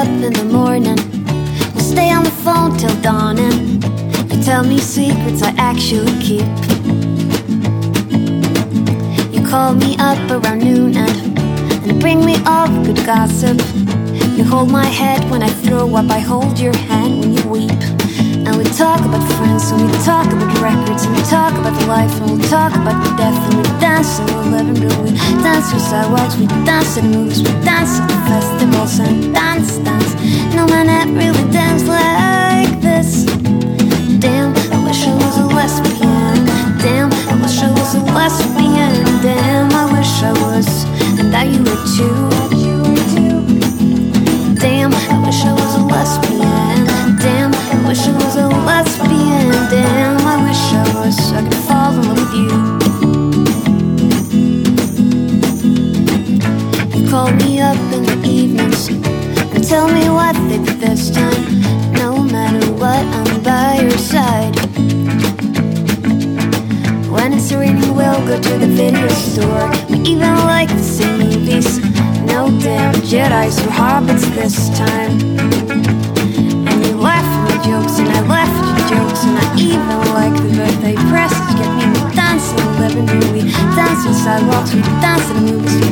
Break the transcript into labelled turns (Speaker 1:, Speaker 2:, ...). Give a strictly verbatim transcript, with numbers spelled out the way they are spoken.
Speaker 1: up in the morning, we'll stay on the phone till dawning. You tell me secrets I actually keep. You call me up around noon and, and bring me all the good gossip. You hold my head when I throw up, I hold your hand when you weep. And we talk about friends, and we talk about records, and we talk about life, and we talk about death. And we dance in the living room, we dance through sidewalks, we dance at movies, we dance at the festivals, and dance, dance. No man ever really danced like this. Damn, I wish I was a lesbian. Damn, I wish I was a lesbian. Damn, I wish I was, and that you were too. Damn, I wish I was a lesbian. Damn, I wish I was a lesbian. Damn, I wish I was, so I could fall in love with you. You call me up in the evenings and tell me what they did this time. No matter what, I'm by your side. When it's raining, we'll go to the video store. We even like the same movies. No damn Jedis or hobbits this time. And you laugh at my jokes and I laugh at your jokes. And I even like the birthday presents. Get me to dance in the living room. We dance on sidewalks, we dance in the movies. We